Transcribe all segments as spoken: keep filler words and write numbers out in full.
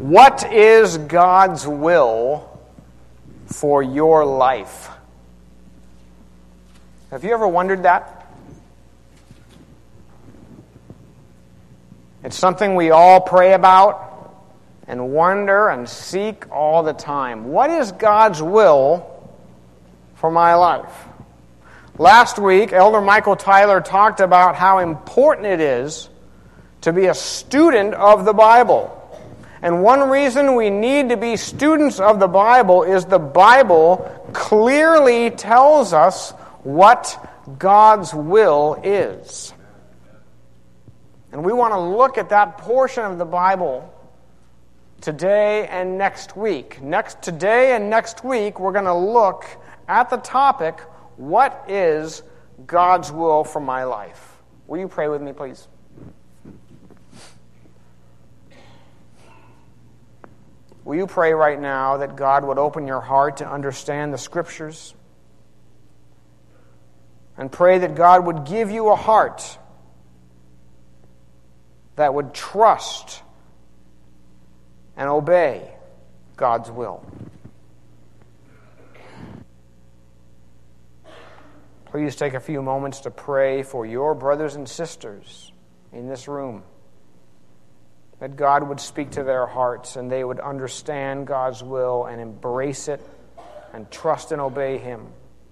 What is God's will for your life? Have you ever wondered that? It's something we all pray about and wonder and seek all the time. What is God's will for my life? Last week, Elder Michael Tyler talked about how important it is to be a student of the Bible. And one reason we need to be students of the Bible is the Bible clearly tells us what God's will is. And we want to look at that portion of the Bible today and next week. Next today and next week, we're going to look at the topic, what is God's will for my life? Will you pray with me, please? Will you pray right now that God would open your heart to understand the Scriptures? And pray that God would give you a heart that would trust and obey God's will. Please take a few moments to pray for your brothers and sisters in this room, that God would speak to their hearts and they would understand God's will and embrace it and trust and obey Him.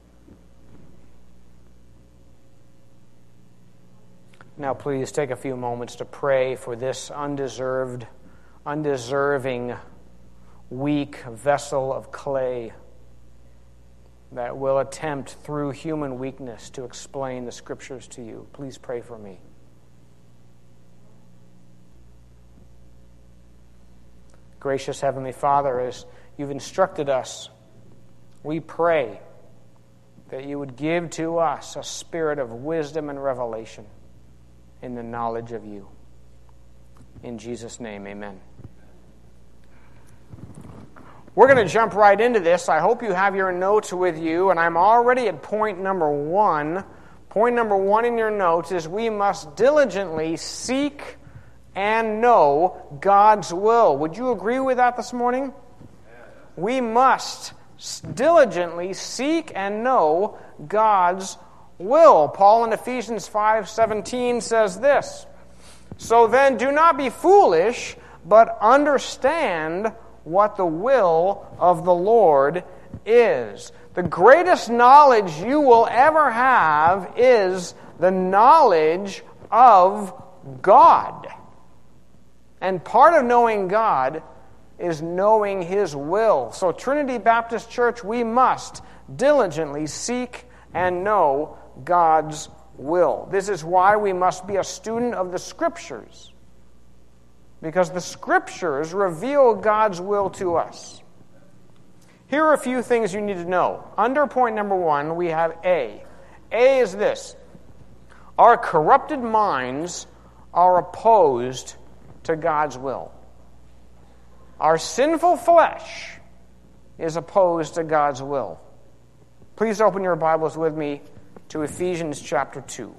Now please take a few moments to pray for this undeserved, undeserving, weak vessel of clay that will attempt through human weakness to explain the Scriptures to you. Please pray for me. Gracious Heavenly Father, as you've instructed us, we pray that you would give to us a spirit of wisdom and revelation in the knowledge of you. In Jesus' name, amen. We're going to jump right into this. I hope you have your notes with you, and I'm already at point number one. Point number one in your notes is we must diligently seek and know God's will. Would you agree with that this morning? We must diligently seek and know God's will. Paul in Ephesians five seventeen says this, "So then do not be foolish, but understand what the will of the Lord is." The greatest knowledge you will ever have is the knowledge of God. And part of knowing God is knowing His will. So Trinity Baptist Church, we must diligently seek and know God's will. This is why we must be a student of the Scriptures, because the Scriptures reveal God's will to us. Here are a few things you need to know. Under point number one, we have A. A is this: our corrupted minds are opposed to God's will. Our sinful flesh is opposed to God's will. Please open your Bibles with me to Ephesians chapter two.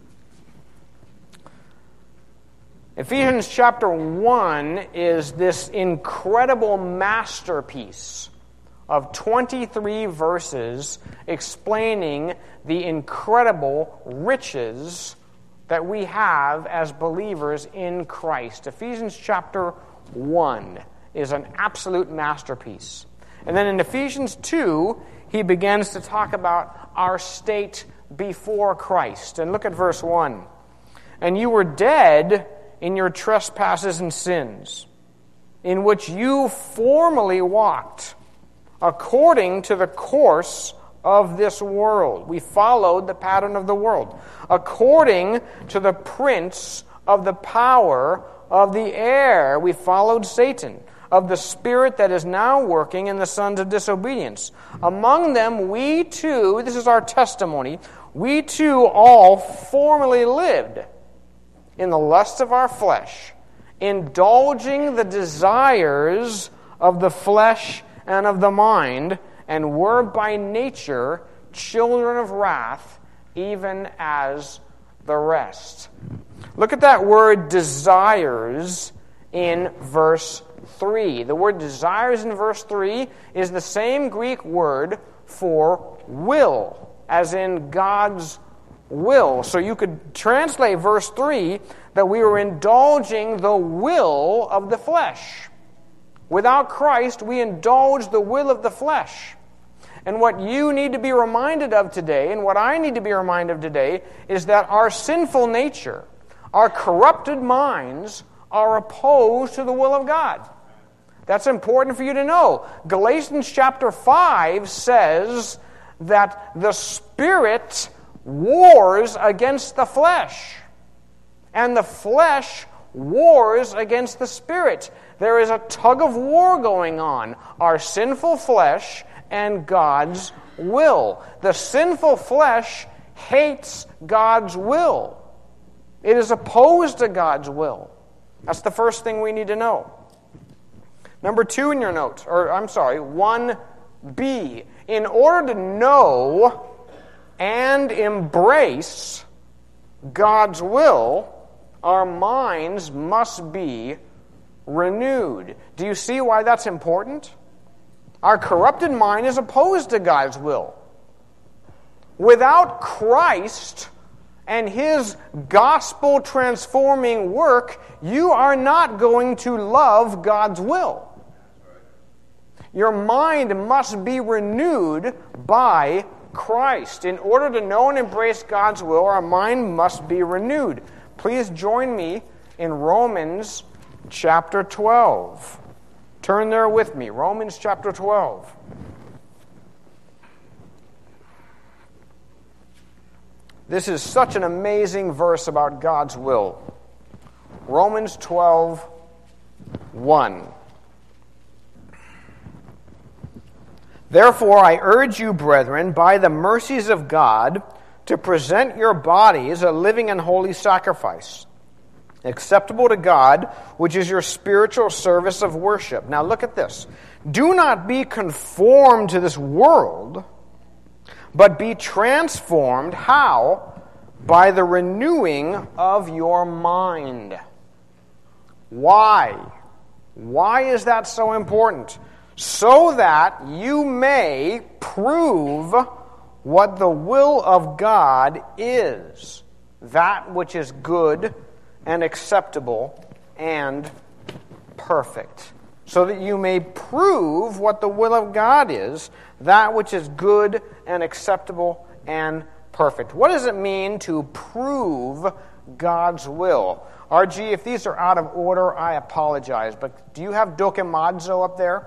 Ephesians chapter one is this incredible masterpiece of twenty-three verses explaining the incredible riches that we have as believers in Christ. Ephesians chapter one is an absolute masterpiece. And then in Ephesians two, he begins to talk about our state before Christ. And look at verse one. "And you were dead in your trespasses and sins, in which you formerly walked, according to the course of this world." We followed the pattern of the world. "According to the prince of the power of the air," we followed Satan, "of the spirit that is now working in the sons of disobedience. Among them we too," this is our testimony, "we too all formerly lived in the lust of our flesh, indulging the desires of the flesh and of the mind, and were by nature children of wrath, even as the rest." Look at that word desires in verse three. The word desires in verse three is the same Greek word for will, as in God's will. So you could translate verse three that we are indulging the will of the flesh. Without Christ, we indulge the will of the flesh. And what you need to be reminded of today, and what I need to be reminded of today, is that our sinful nature, our corrupted minds, are opposed to the will of God. That's important for you to know. Galatians chapter five says that the Spirit wars against the flesh, and the flesh wars against the Spirit. There is a tug of war going on, our sinful flesh and God's will. The sinful flesh hates God's will. It is opposed to God's will. That's the first thing we need to know. Number two in your notes, or I'm sorry, one B. In order to know and embrace God's will, our minds must be renewed. Do you see why that's important? Our corrupted mind is opposed to God's will. Without Christ and His gospel-transforming work, you are not going to love God's will. Your mind must be renewed by Christ. In order to know and embrace God's will, our mind must be renewed. Please join me in Romans chapter twelve. Turn there with me, Romans chapter twelve. This is such an amazing verse about God's will. Romans twelve, one. Therefore, I urge you, brethren, by the mercies of God, to present your bodies a living and holy sacrifice, acceptable to God, which is your spiritual service of worship. Now look at this. Do not be conformed to this world, but be transformed. How? By the renewing of your mind. Why? Why is that so important? So that you may prove what the will of God is, that which is good and acceptable and perfect. So that you may prove what the will of God is, that which is good and acceptable and perfect. What does it mean to prove God's will? R G, if these are out of order, I apologize, but do you have dokemazo up there?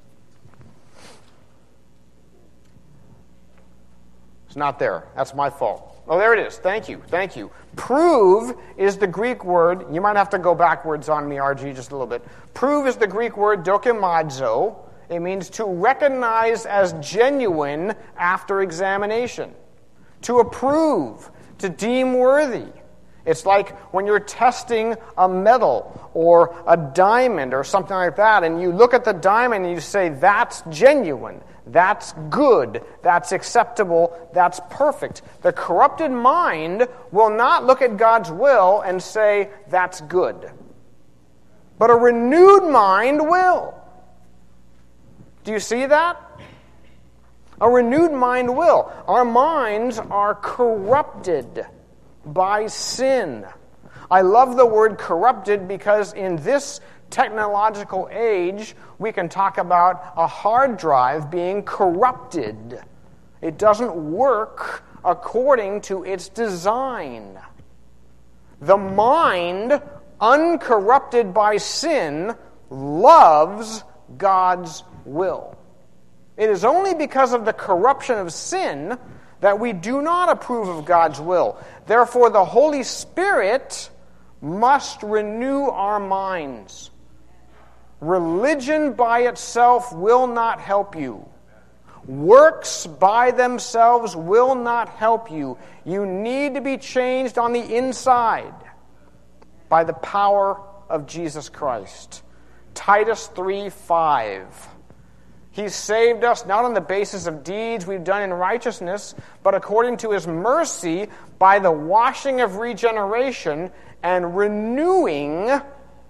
It's not there. That's my fault. Oh, there it is. Thank you. Thank you. Prove is the Greek word. You might have to go backwards on me, R G, just a little bit. Prove is the Greek word dokemazo. It means to recognize as genuine after examination. To approve. To deem worthy. It's like when you're testing a metal or a diamond or something like that, and you look at the diamond and you say, that's genuine. That's good, that's acceptable, that's perfect. The corrupted mind will not look at God's will and say, that's good. But a renewed mind will. Do you see that? A renewed mind will. Our minds are corrupted by sin. I love the word corrupted because in this technological age, we can talk about a hard drive being corrupted. It doesn't work according to its design. The mind, uncorrupted by sin, loves God's will. It is only because of the corruption of sin that we do not approve of God's will. Therefore, the Holy Spirit must renew our minds. Religion by itself will not help you. Works by themselves will not help you. You need to be changed on the inside by the power of Jesus Christ. Titus three five. He's saved us not on the basis of deeds we've done in righteousness, but according to His mercy by the washing of regeneration and renewing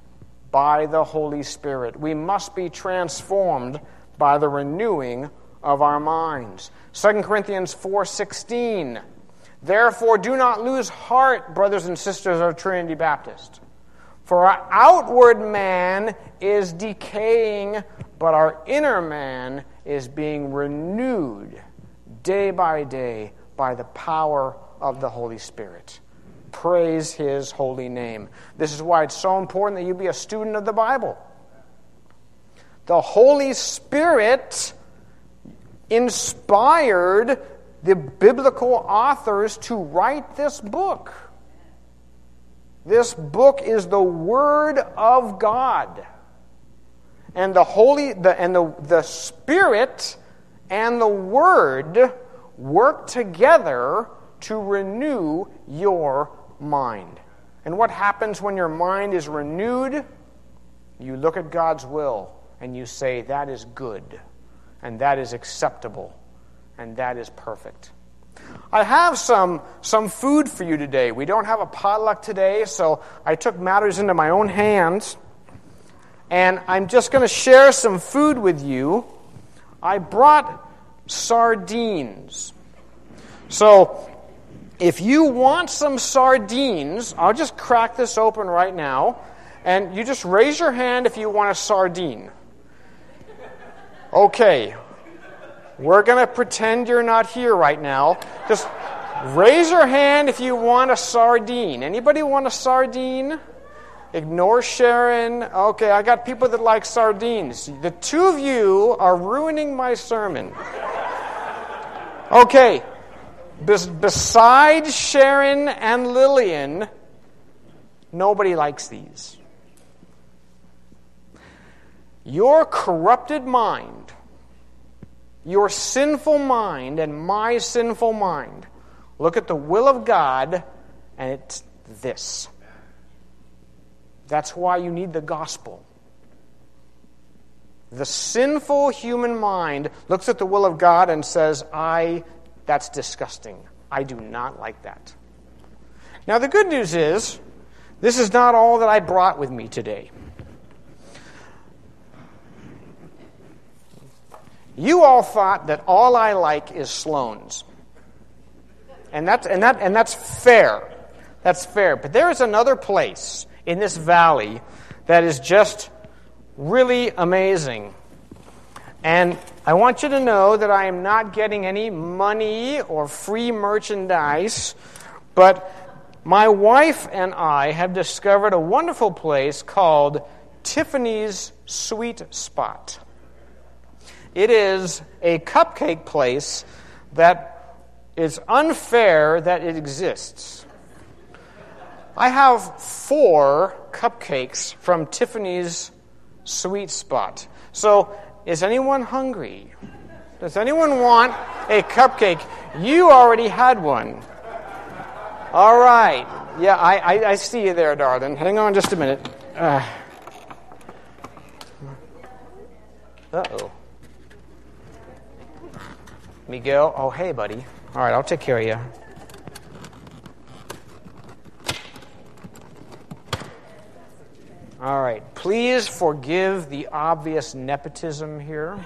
by the Holy Spirit. We must be transformed by the renewing of our minds. Second Corinthians four sixteen. Therefore, do not lose heart, brothers and sisters of Trinity Baptist. For our outward man is decaying, but our inner man is being renewed day by day by the power of the Holy Spirit. Praise His holy name. This is why it's so important that you be a student of the Bible. The Holy Spirit inspired the biblical authors to write this book. This book is the Word of God. And the Holy the, and the, the Spirit and the Word work together to renew your mind. And what happens when your mind is renewed? You look at God's will and you say, that is good, and that is acceptable, and that is perfect. I have some, some food for you today. We don't have a potluck today, so I took matters into my own hands. And I'm just going to share some food with you. I brought sardines. So, if you want some sardines, I'll just crack this open right now. And you just raise your hand if you want a sardine. Okay. We're going to pretend you're not here right now. Just raise your hand if you want a sardine. Anybody want a sardine? Ignore Sharon. Okay, I got people that like sardines. The two of you are ruining my sermon. Okay. Bes- besides Sharon and Lillian, nobody likes these. Your corrupted mind, your sinful mind and my sinful mind look at the will of God, and it's this. That's why you need the gospel. The sinful human mind looks at the will of God and says, I, that's disgusting. I do not like that. Now the good news is, this is not all that I brought with me today. You all thought that all I like is Sloan's. And that's, and that, and that's fair. That's fair. But there is another place in this valley that is just really amazing. And I want you to know that I am not getting any money or free merchandise, but my wife and I have discovered a wonderful place called Tiffany's Sweet Spot. It is a cupcake place that is unfair that it exists. I have four cupcakes from Tiffany's Sweet Spot. So, is anyone hungry? Does anyone want a cupcake? You already had one. All right. Yeah, I, I, I see you there, darling. Hang on just a minute. Uh, uh-oh. Miguel, oh, hey, buddy. All right, I'll take care of you. All right, please forgive the obvious nepotism here.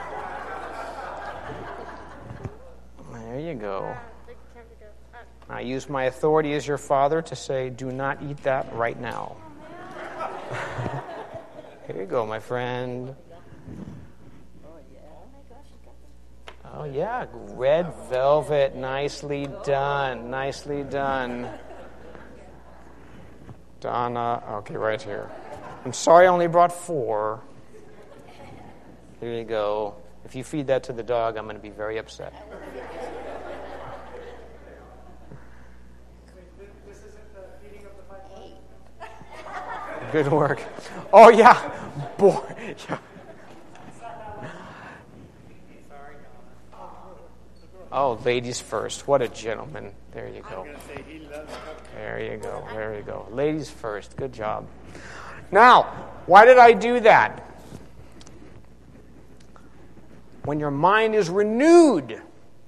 There you go. I use my authority as your father to say, do not eat that right now. Here you go, my friend. Oh, yeah, red velvet. Nicely done. Nicely done. Donna. Okay, right here. I'm sorry I only brought four. Here you go. If you feed that to the dog, I'm going to be very upset. This isn't the feeding of the five hundred? Good work. Oh, yeah. Boy. Yeah. Oh, ladies first. What a gentleman. There you go. There you go. There you go. Ladies first. Good job. Now, why did I do that? When your mind is renewed,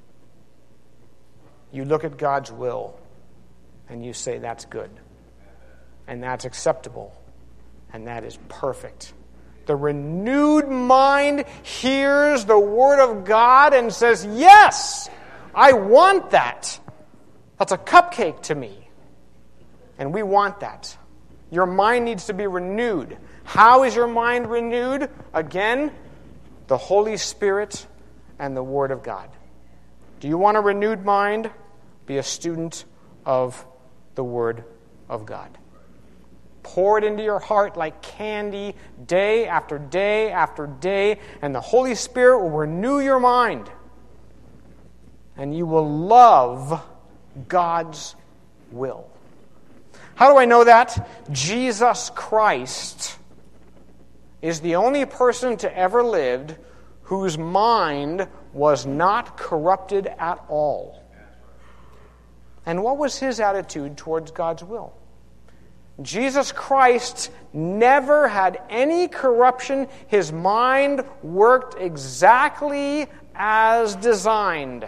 you look at God's will and you say, that's good. And that's acceptable. And that is perfect. The renewed mind hears the Word of God and says, yes, I want that. That's a cupcake to me. And we want that. Your mind needs to be renewed. How is your mind renewed? Again, the Holy Spirit and the Word of God. Do you want a renewed mind? Be a student of the Word of God. Pour it into your heart like candy day after day after day, and the Holy Spirit will renew your mind. And you will love God's will. How do I know that? Jesus Christ is the only person to ever lived whose mind was not corrupted at all. And what was his attitude towards God's will? Jesus Christ never had any corruption. His mind worked exactly as designed.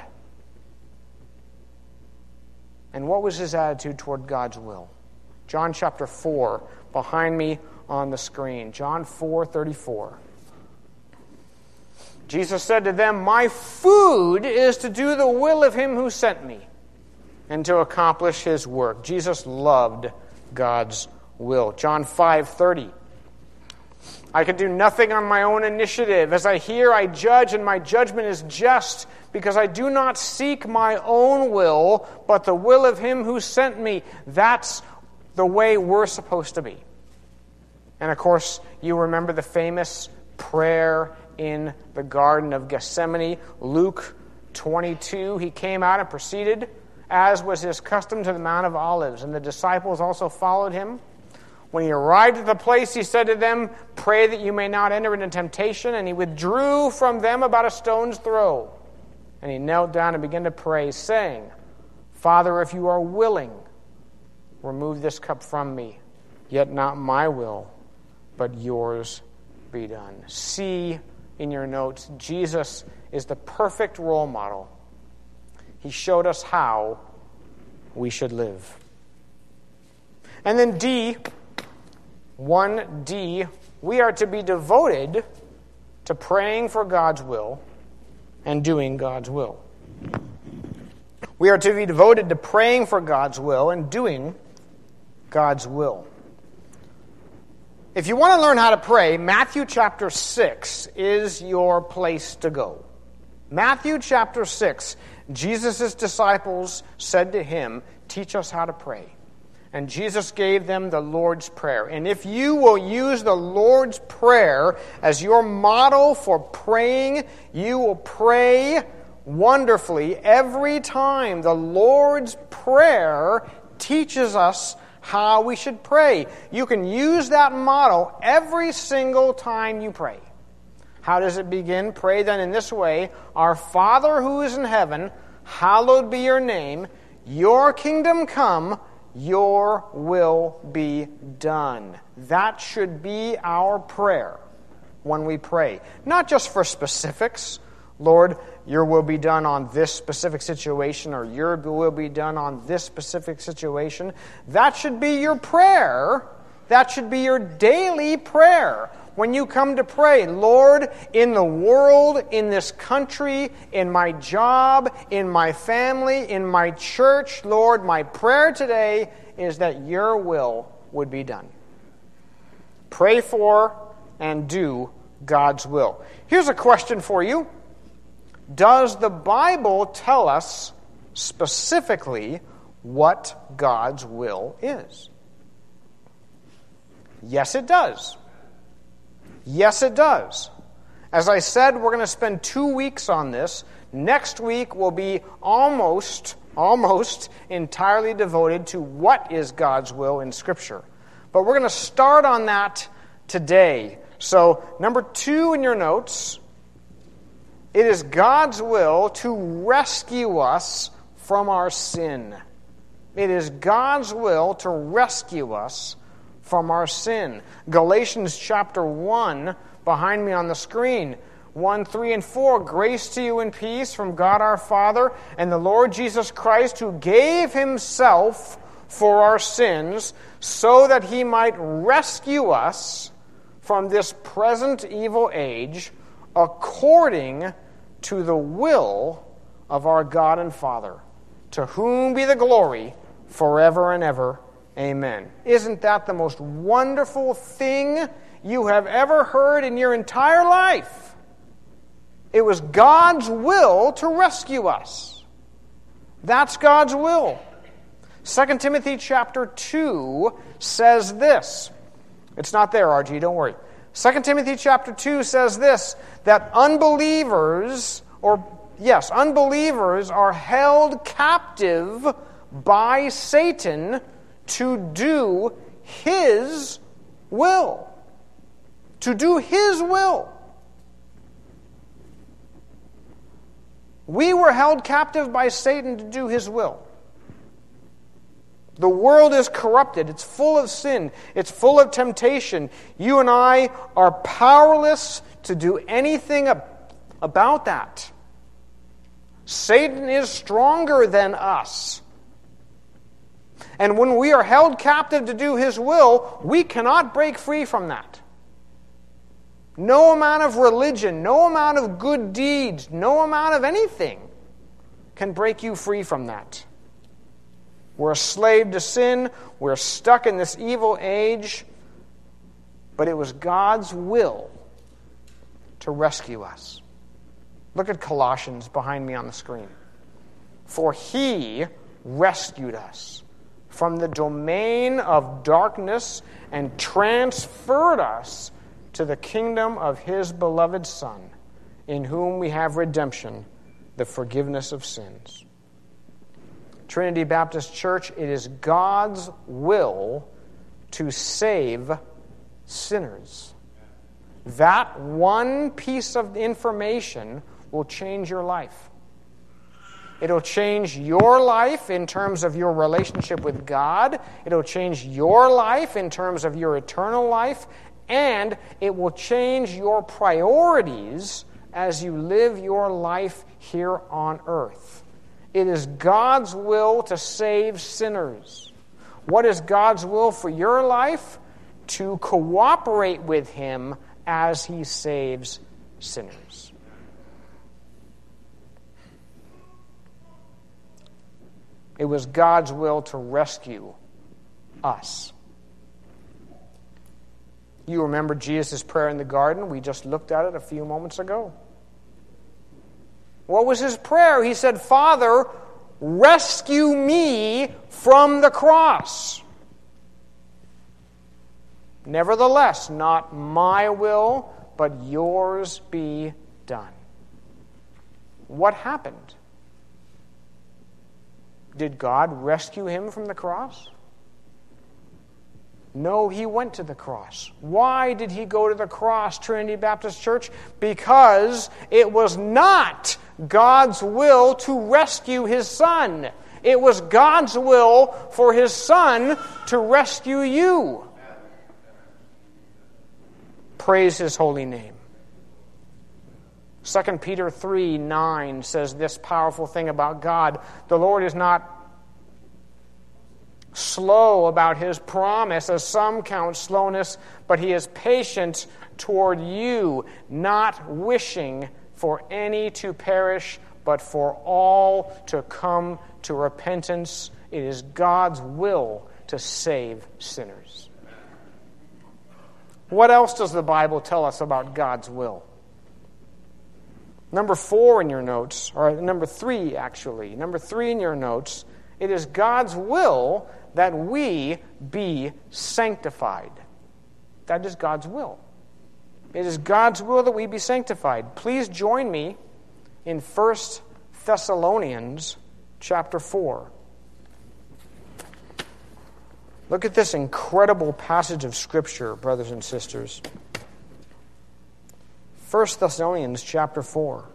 And what was his attitude toward God's will? John chapter four, behind me on the screen. John four thirty-four. Jesus said to them, my food is to do the will of him who sent me and to accomplish his work. Jesus loved God's will. John five thirty. I can do nothing on my own initiative. As I hear, I judge, and my judgment is just, because I do not seek my own will, but the will of him who sent me. That's the way we're supposed to be. And of course, you remember the famous prayer in the Garden of Gethsemane. Luke twenty-two, he came out and proceeded, as was his custom, to the Mount of Olives, and the disciples also followed him. When he arrived at the place, he said to them, pray that you may not enter into temptation. And he withdrew from them about a stone's throw. And he knelt down and began to pray, saying, Father, if you are willing, remove this cup from me. Yet not my will, but yours be done. See in your notes, Jesus is the perfect role model. He showed us how we should live. And then D, one D, we are to be devoted to praying for God's will and doing God's will. We are to be devoted to praying for God's will and doing God's will. If you want to learn how to pray, Matthew chapter six is your place to go. Matthew chapter six, Jesus' disciples said to him, teach us how to pray. And Jesus gave them the Lord's Prayer. And if you will use the Lord's Prayer as your model for praying, you will pray wonderfully every time. The Lord's Prayer teaches us how we should pray. You can use that model every single time you pray. How does it begin? Pray then in this way, Our Father who is in heaven, hallowed be your name. Your kingdom come, your will be done. That should be our prayer when we pray. Not just for specifics. Lord, your will be done on this specific situation, or your will be done on this specific situation. That should be your prayer. That should be your daily prayer. When you come to pray, Lord, in the world, in this country, in my job, in my family, in my church, Lord, my prayer today is that your will would be done. Pray for and do God's will. Here's a question for you. Does the Bible tell us specifically what God's will is? Yes, it does. Yes, it does. As I said, we're going to spend two weeks on this. Next week will be almost, almost entirely devoted to what is God's will in Scripture. But we're going to start on that today. So, number two in your notes, it is God's will to rescue us from our sin. It is God's will to rescue us from our sin. Galatians chapter one, behind me on the screen, one, three, and four. Grace to you and peace from God our Father and the Lord Jesus Christ, who gave himself for our sins, so that he might rescue us from this present evil age, according to the will of our God and Father, to whom be the glory forever and ever. Amen. Isn't that the most wonderful thing you have ever heard in your entire life? It was God's will to rescue us. That's God's will. Second Timothy chapter two says this. It's not there, R G, don't worry. Second Timothy chapter two says this, that unbelievers, or yes, unbelievers are held captive by Satan to do his will. To do his will. We were held captive by Satan to do his will. The world is corrupted. It's full of sin. It's full of temptation. You and I are powerless to do anything about that. Satan is stronger than us. And when we are held captive to do his will, we cannot break free from that. No amount of religion, no amount of good deeds, no amount of anything can break you free from that. We're a slave to sin. We're stuck in this evil age. But it was God's will to rescue us. Look at Colossians behind me on the screen. For he rescued us from the domain of darkness and transferred us to the kingdom of his beloved Son, in whom we have redemption, the forgiveness of sins. Trinity Baptist Church, it is God's will to save sinners. That one piece of information will change your life. It'll change your life in terms of your relationship with God. It'll change your life in terms of your eternal life. And it will change your priorities as you live your life here on earth. It is God's will to save sinners. What is God's will for your life? To cooperate with him as he saves sinners. It was God's will to rescue us. You remember Jesus' prayer in the garden? We just looked at it a few moments ago. What was his prayer? He said, Father, rescue me from the cross. Nevertheless, not my will, but yours be done. What happened? Did God rescue him from the cross? No, he went to the cross. Why did he go to the cross, Trinity Baptist Church? Because it was not God's will to rescue his Son. It was God's will for his Son to rescue you. Praise his holy name. Second Peter three nine says this powerful thing about God. The Lord is not slow about his promise, as some count slowness, but he is patient toward you, not wishing for any to perish, but for all to come to repentance. It is God's will to save sinners. What else does the Bible tell us about God's will? Number four in your notes, or number three actually, number three in your notes, it is God's will that we be sanctified. That is God's will. It is God's will that we be sanctified. Please join me in First Thessalonians chapter four. Look at this incredible passage of Scripture, brothers and sisters. First Thessalonians chapter four.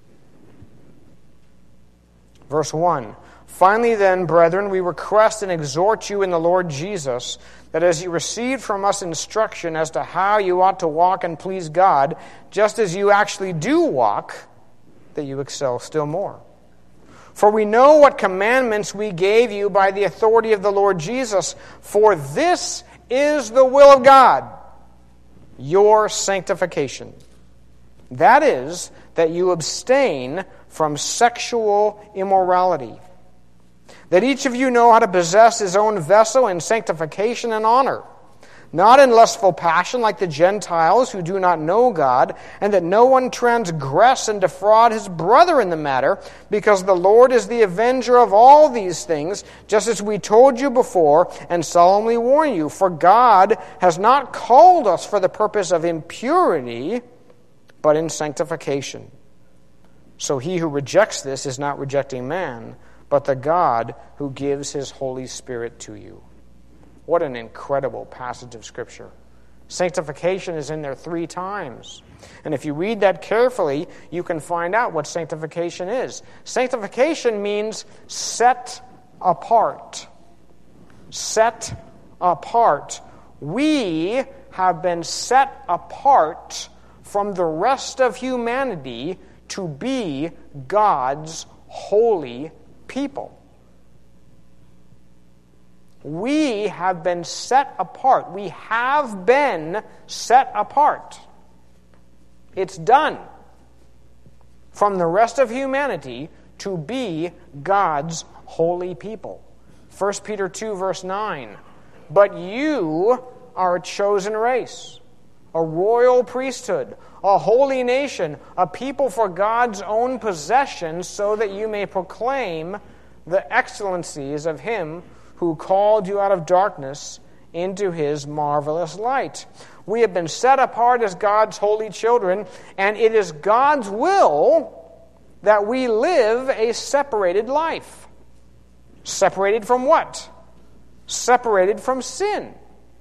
Verse one. Finally then, brethren, we request and exhort you in the Lord Jesus, that as you received from us instruction as to how you ought to walk and please God, just as you actually do walk, that you excel still more. For we know what commandments we gave you by the authority of the Lord Jesus. For this is the will of God, your sanctification. That is, that you abstain from sexual immorality. That each of you know how to possess his own vessel in sanctification and honor, not in lustful passion like the Gentiles who do not know God, and that no one transgress and defraud his brother in the matter, because the Lord is the avenger of all these things, just as we told you before and solemnly warn you. For God has not called us for the purpose of impurity, but in sanctification. So he who rejects this is not rejecting man, but the God who gives his Holy Spirit to you. What an incredible passage of Scripture. Sanctification is in there three times. And if you read that carefully, you can find out what sanctification is. Sanctification means set apart. Set apart. We have been set apart from the rest of humanity to be God's holy people. We have been set apart. We have been set apart. It's done from the rest of humanity to be God's holy people. First Peter two, verse nine. But you are a chosen race, a royal priesthood, a holy nation, a people for God's own possession, so that you may proclaim the excellencies of Him who called you out of darkness into His marvelous light. We have been set apart as God's holy children, and it is God's will that we live a separated life. Separated from what? Separated from sin.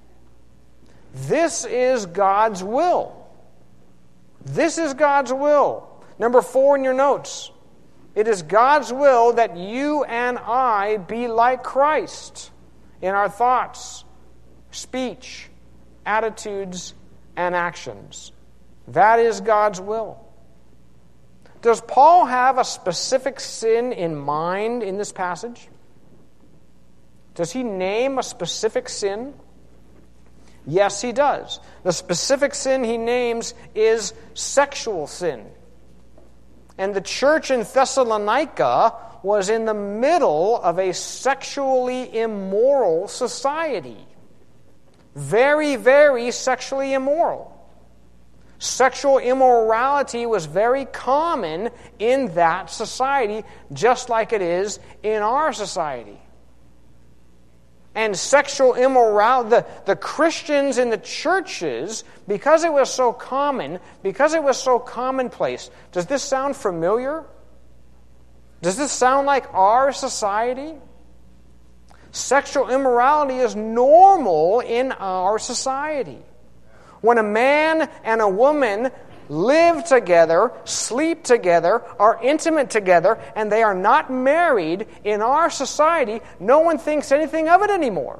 This is God's will. This is God's will. Number four in your notes. It is God's will that you and I be like Christ in our thoughts, speech, attitudes, and actions. That is God's will. Does Paul have a specific sin in mind in this passage? Does he name a specific sin? Yes, he does. The specific sin he names is sexual sin. And the church in Thessalonica was in the middle of a sexually immoral society. Very, very sexually immoral. Sexual immorality was very common in that society, just like it is in our society. And sexual immorality, the, the Christians in the churches, because it was so common, because it was so commonplace, does this sound familiar? Does this sound like our society? Sexual immorality is normal in our society. When a man and a woman live together, sleep together, are intimate together, and they are not married, in our society, no one thinks anything of it anymore.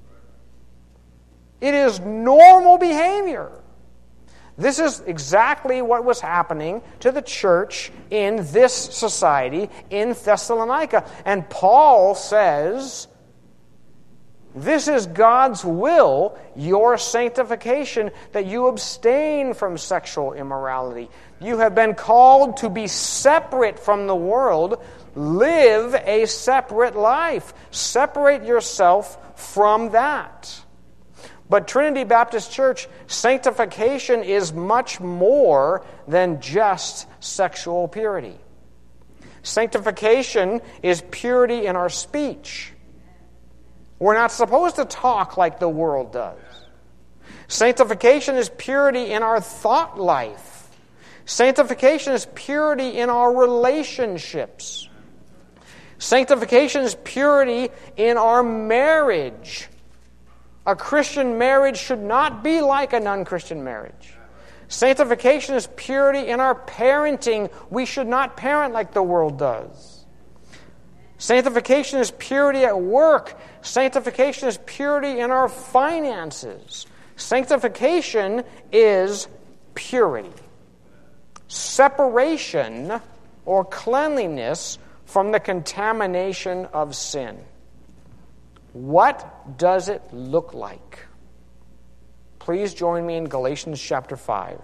It is normal behavior. This is exactly what was happening to the church in this society in Thessalonica. And Paul says, this is God's will, your sanctification, that you abstain from sexual immorality. You have been called to be separate from the world. Live a separate life. Separate yourself from that. But Trinity Baptist Church, sanctification is much more than just sexual purity. Sanctification is purity in our speech. We're not supposed to talk like the world does. Sanctification is purity in our thought life. Sanctification is purity in our relationships. Sanctification is purity in our marriage. A Christian marriage should not be like a non-Christian marriage. Sanctification is purity in our parenting. We should not parent like the world does. Sanctification is purity at work. Sanctification is purity in our finances. Sanctification is purity. Separation or cleanliness from the contamination of sin. What does it look like? Please join me in Galatians chapter five.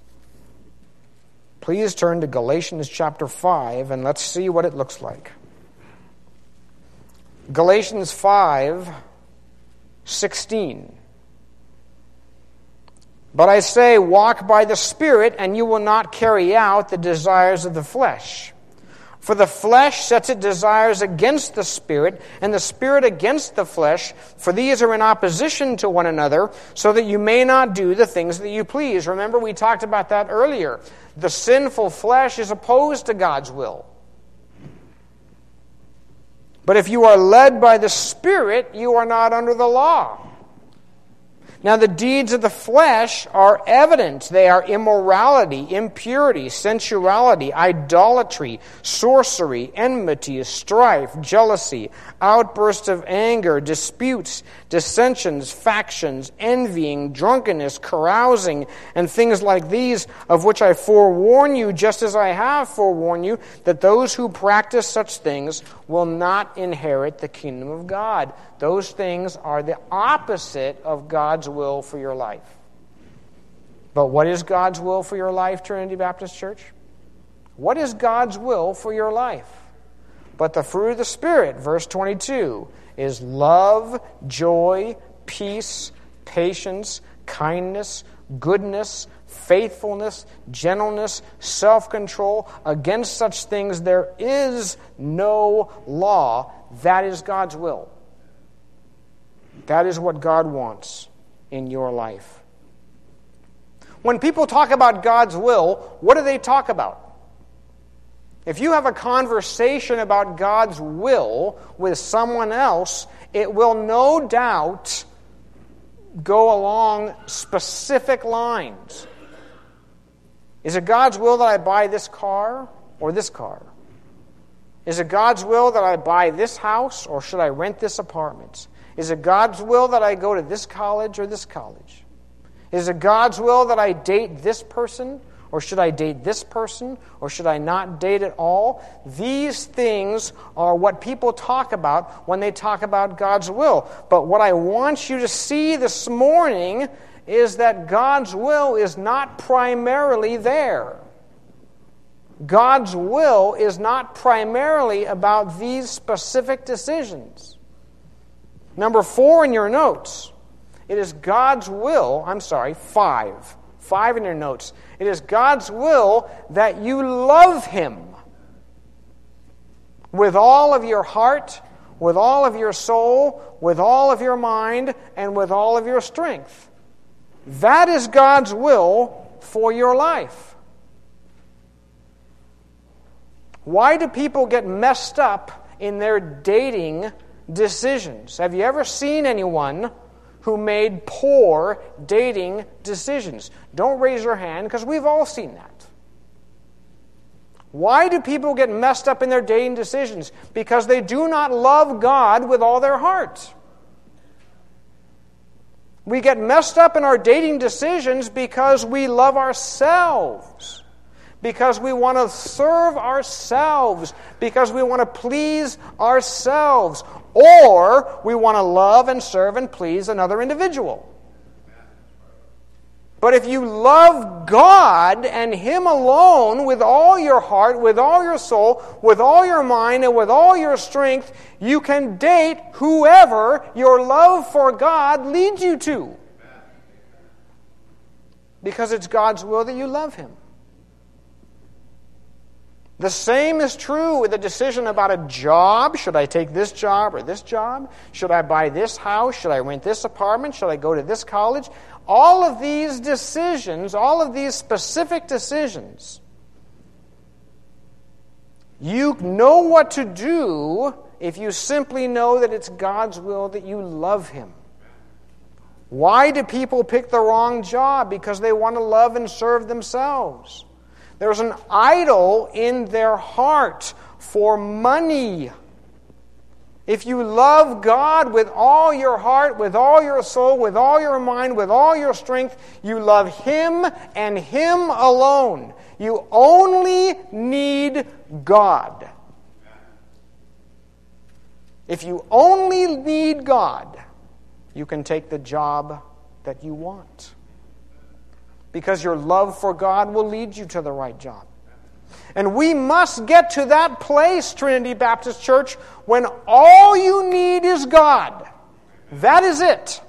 Please turn to Galatians chapter five and let's see what it looks like. Galatians five sixteen. But I say, walk by the Spirit, and you will not carry out the desires of the flesh. For the flesh sets its desires against the Spirit, and the Spirit against the flesh, for these are in opposition to one another, so that you may not do the things that you please. Remember, we talked about that earlier. The sinful flesh is opposed to God's will. But if you are led by the Spirit, you are not under the law. Now the deeds of the flesh are evident. They are immorality, impurity, sensuality, idolatry, sorcery, enmity, strife, jealousy, outbursts of anger, disputes, dissensions, factions, envying, drunkenness, carousing, and things like these, of which I forewarn you, just as I have forewarned you, that those who practice such things will not inherit the kingdom of God. Those things are the opposite of God's will for your life. But what is God's will for your life, Trinity Baptist Church? What is God's will for your life? But the fruit of the Spirit, verse twenty-two, is love, joy, peace, patience, kindness, goodness, faithfulness, gentleness, self-control. Against such things there is no law. That is God's will. That is what God wants in your life. When people talk about God's will, what do they talk about? If you have a conversation about God's will with someone else, it will no doubt go along specific lines. Is it God's will that I buy this car or this car? Is it God's will that I buy this house or should I rent this apartment? Is it God's will that I go to this college or this college? Is it God's will that I date this person or should I date this person or should I not date at all? These things are what people talk about when they talk about God's will. But what I want you to see this morning is that God's will is not primarily there. God's will is not primarily about these specific decisions. Number four in your notes, it is God's will, I'm sorry, five. Five in your notes. It is God's will that you love Him with all of your heart, with all of your soul, with all of your mind, and with all of your strength. That is God's will for your life. Why do people get messed up in their dating decisions? Have you ever seen anyone who made poor dating decisions? Don't raise your hand, because we've all seen that. Why do people get messed up in their dating decisions? Because they do not love God with all their heart. We get messed up in our dating decisions because we love ourselves, because we want to serve ourselves, because we want to please ourselves, or we want to love and serve and please another individual. But if you love God and Him alone with all your heart, with all your soul, with all your mind, and with all your strength, you can date whoever your love for God leads you to. Because it's God's will that you love Him. The same is true with a decision about a job. Should I take this job or this job? Should I buy this house? Should I rent this apartment? Should I go to this college? All of these decisions, all of these specific decisions, you know what to do if you simply know that it's God's will that you love Him. Why do people pick the wrong job? Because they want to love and serve themselves. There's an idol in their heart for money. If you love God with all your heart, with all your soul, with all your mind, with all your strength, you love Him and Him alone. You only need God. If you only need God, you can take the job that you want. Because your love for God will lead you to the right job. And we must get to that place, Trinity Baptist Church, when all you need is God. That is it.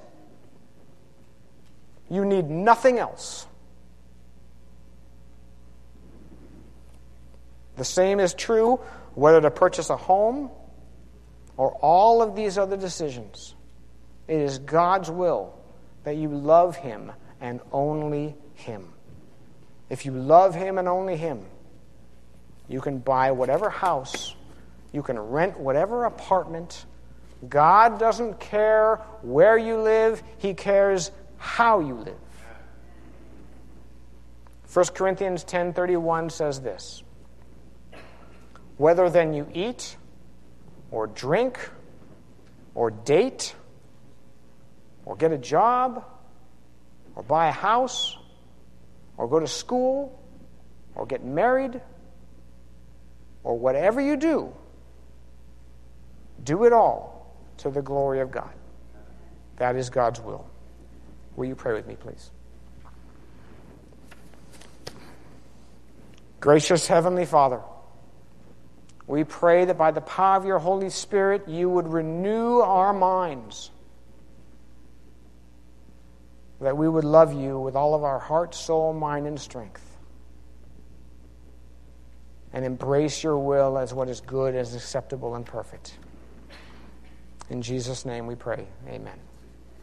You need nothing else. The same is true whether to purchase a home or all of these other decisions. It is God's will that you love Him and only Him. If you love Him and only Him, you can buy whatever house, you can rent whatever apartment. God doesn't care where you live, He cares how you live. First Corinthians ten thirty-one says this: whether then you eat or drink or date or get a job or buy a house or go to school or get married or whatever you do, do it all to the glory of God. That is God's will. Will you pray with me, please? Gracious Heavenly Father, we pray that by the power of your Holy Spirit, you would renew our minds, that we would love you with all of our heart, soul, mind, and strength, and embrace your will as what is good, as acceptable, and perfect. In Jesus' name we pray. Amen.